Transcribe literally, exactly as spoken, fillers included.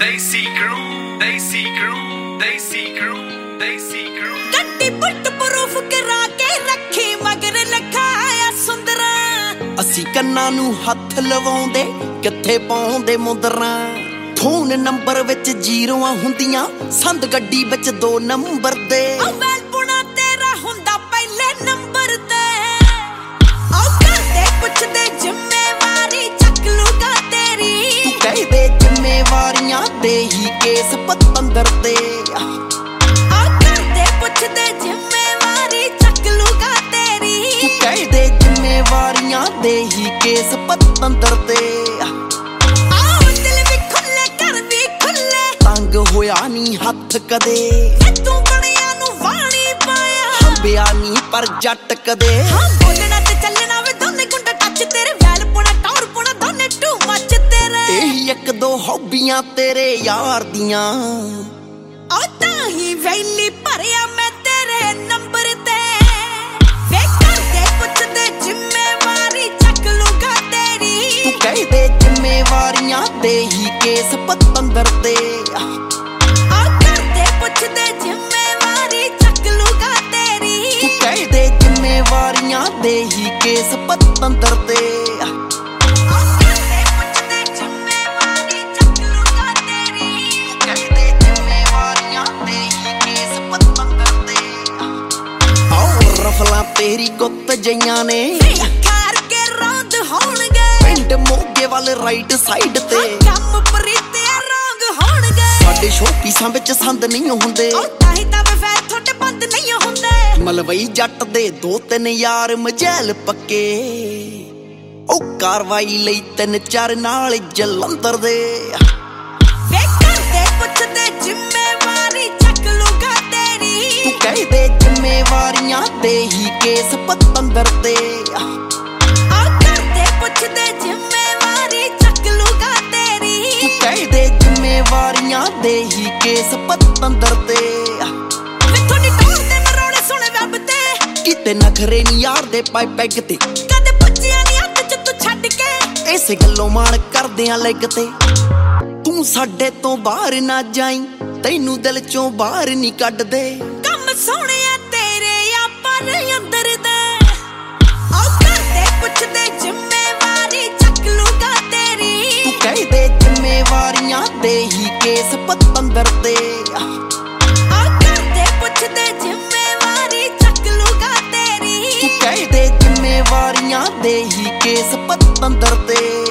Desi crew, Desi crew, Desi crew, Desi crew. ਗੱਡੀ ਬੁੱਟ proof ਕਰਾ ਕੇ ਰੱਖੀ ਮਗਰ ਲਖਾਇਆ ਸੁੰਦਰਾ। ਅਸੀਂ ਕੰਨਾਂ ਨੂੰ ਹੱਥ ਲਵਾਉਂਦੇ ਕਿੱਥੇ ਪਾਉਂਦੇ ਮੁੰਦਰਾਂ। ਫੋਨ ਨੰਬਰ ਵਿੱਚ ਜ਼ੀਰੋਆਂ ਹੁੰਦੀਆਂ ਸੰਦ ਗੱਡੀ ਵਿੱਚ ਦੋ ਨੰਬਰ ਦੇ। ਵੈਲ ਪੁਣਾ ਤੇਰਾ ਹੁੰਦਾ ਪਹਿਲੇ ਨੰਬਰ ਤੇ। ਆਉ ਕਰਦੇ ਪੁੱਛਦੇ ਜ਼ਿੰਮੇਵਾਰੀ ਚੱਕ ਲੂਗਾ ਤੇਰੀ। ਤੂੰ ਕਹਿੰਦੇ ਜ਼ਿੰਮੇਵਾਰੀਆਂ ਦੇ ਹੀ ਕੇਸ ਪਤੰਦਰ ਤੇ। ਆਉ ਕਰਦੇ ਪੁੱਛਦੇ ਜ਼ਿੰਮੇਵਾਰੀ ਚੱਕ ਲੂਗਾ ਤੇਰੀ। ਤੂੰ ਕਹਿੰਦੇ ਜ਼ਿੰਮੇਵਾਰੀਆਂ ਦੇ ਹੀ ਕੇਸ ਪਤੰਦਰ ਤੇ। ਹੋਇਆ ਨੀ ਹੱਥ ਕਦੇ ਤੂੰ ਬਣਿਆ ਨੂੰ ਵਾਣੀ ਪਾਇਆ। ਹੰਬਿਆ ਨੀ ਪਰ ਜੱਟ ਕਦੇ। ਹਾਂ ਬੋਲਣਾ ਤੇ ਚੱਲਣਾ ਵੇ ਦੋਨੇ ਗੁੰਡਾ ਟੱਚ ਤੇਰੇ। ਵੈਲ ਪੁਣਾ ਟੌਰ ਪੁਣਾ ਦੋਨੇ ਟੂ ਮੱਚ ਤੇਰੇ। ਇਹ ਇੱਕ ਦੋ ਹੌਬੀਆਂ ਤੇਰੇ ਯਾਰ ਦੀਆਂ। ਉਹ ਤਾਂ ਹੀ ਵੈਲੀ ਭਰਿਆ ਮੈਂ ਤੇਰੇ ਨੰਬਰ ਤੇ। ਵੇ ਕਰਦੇ ਪੁੱਛਦੇ ਜ਼ਿੰਮੇਵਾਰੀ ਚੱਕ ਲੂਗਾ ਤੇਰੀ। ਤੂੰ ਕਹਿੰਦੇ ਜ਼ਿੰਮੇਵਾਰੀਆਂ ਦੇ ਹੀ ਕੇਸ ਪਤੰਦਰ ਤੇ। ਪੁੱਛਦੇ ਜ਼ਿੰਮੇਵਾਰੀ ਚੱਕ ਲੂਗਾ ਤੇਰੀ। ਤੂੰ ਕਹਿੰਦੇ ਜ਼ਿੰਮੇਵਾਰੀਆਂ ਦੇ ਹੀ ਕੇਸ ਪਤੰਦਰ ਤੇ। ਪੁੱਛਦੇ ਜ਼ਿੰਮੇਵਾਰੀ ਚੱਕ ਲੂਗਾ ਤੇਰੀ। ਤੂੰ ਕਹਿੰਦੇ ਜ਼ਿੰਮੇਵਾਰੀਆਂ ਦੇ ਹੀ ਕੇਸ ਪਤੰਦਰ ਤੇ। ਆਓ ਰਫਲਾਂ ਤੇਰੀ ਗੁੱਤ ਜਈਆਂ ਨੇ ਕਾਰ ਕੇ ਰੌਂਦ ਹੋਣਗੇ ਪਿੰਡ ਮੋਗੇ ਵੱਲ ਰਾਈਟ ਸਾਈਡ ਤੇ। ਕੰਮ ਪਰੀਤੇ ਰੰਗ ਹੋਣਗੇ ਸਾਡੇ ਸ਼ੋਪੀਸਾਂ ਵਿੱਚ ਸੰਦ ਨਹੀਂ ਹੁੰਦੇ। ਤਾਂ ਹੀ ਤਾਂ ਵੈਰ ਤੁਹਾਡੇ ਬੰਦ ਨਹੀਂ ਹੁੰਦੇ। ਮਲਵਈ ਜੱਟ ਦੇ ਦੋ ਤਿੰਨ ਯਾਰ ਮਜੈਲ ਪੱਕੇ। ਉਹ ਕਾਰਵਾਈ ਲਈ ਤਿੰਨ ਚਾਰ ਨਾਲ ਜਲੰਧਰ ਦੇ। ਵੇ ਕਰਦੇ ਪੁੱਛਦੇ ਜ਼ਿੰਮੇਵਾਰੀ ਚੱਕ ਲੂਗਾ ਤੇਰੀ। ਤੂੰ ਕਹਿੰਦੇ ਜ਼ਿੰਮੇਵਾਰੀਆਂ ਦੇ ਹੀ ਕੇਸ ਪਤੰਦਰ ਤੇ। ਆਹ ਕਰਦੇ ਪੁੱਛਦੇ ਜ਼ਿੰਮੇਵਾਰੀ ਚੱਕ ਲੂਗਾ ਤੇਰੀ। ਤੂੰ ਕਹਿੰਦੇ ਜ਼ਿੰਮੇਵਾਰੀਆਂ ਦੇ ਹੀ ਕੇਸ ਪਤੰਦਰ ਤੇ। ਵੇ ਤੁਹਾਡੀ ਟੌਰ ਦੇ ਮਰੋੜੇ ਸੁਣੇ ਵੈਬ ਤੇ। ਕਿਤੇ ਨਖਰੇ ਨੀ ਯਾਰ ਦੇ ਪਾਈ ਪੈਗ ਤੇ। ਕਦੇ ਪੁੱਛਿਆ ਨੀ ਹੱਥ ਚ ਤੂੰ ਛੱਡ ਕੇ। ਇਸੇ ਗੱਲੋਂ ਮਾਣ ਕਰਦੇ ਆ ਲੈਗ ਤੇ। ਤੂੰ ਸਾਡੇ ਤੋਂ ਬਾਹਰ ਨਾ ਜਾਈ ਤੈਨੂੰ ਦਿਲ ਚੋਂ ਬਾਹਰ ਨਹੀਂ ਕੱਢਦੇ। ਕੰਮ ਸੋਹਣਿਆ ਤੇਰੇ ਆ ਪਰ ਅੰਦਰ ਦੇ। ਆਹ ਕਰਦੇ ਪੁੱਛਦੇ ਜ਼ਿੰਮੇਵਾਰੀ ਚੱਕ ਲੂਗਾ ਤੇਰੀ। ਤੂੰ ਕਹਿੰਦੇ ਜ਼ਿੰਮੇਵਾਰੀਆਂ ਦੇ ਹੀ ਕੇਸ ਪਤੰਦਰ ਤੇ। ਆਹ ਕਰਦੇ ਪੁੱਛਦੇ ਜ਼ਿੰਮੇਵਾਰੀ ਚੱਕ ਲੂਗਾ ਤੇਰੀ। ਤੂੰ ਕਹਿੰਦੇ ਜ਼ਿੰਮੇਵਾਰੀਆਂ ਦੇ ਹੀ ਕੇਸ ਪਤੰਦਰ ਤੇ।